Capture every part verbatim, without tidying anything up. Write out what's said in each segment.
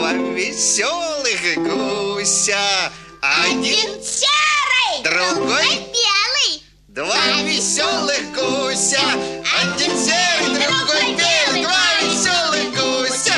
два веселых гуся. Один серый, другой белый. Два веселых гуся. Один серый, другой белый. Два веселых гуся.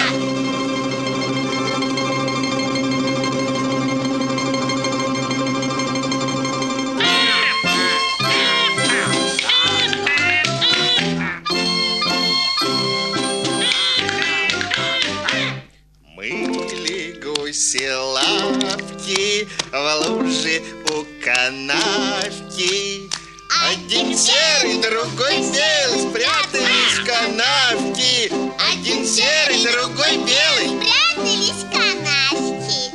Мыли гуси лапки в луже у канавки. Один серый, другой белый спрятались в канавки. Один серый, другой белый спрятались в канавки.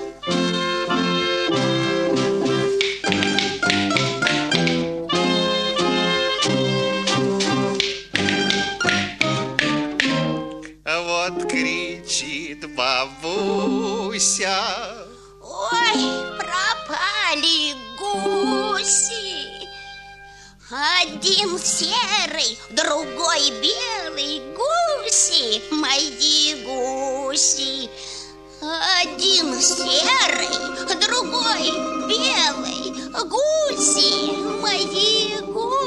Вот кричит бабуся: ой, пропали гуси. Один серый, другой белый. Гуси, мои гуси. Один серый, другой белый. Гуси, мои гуси.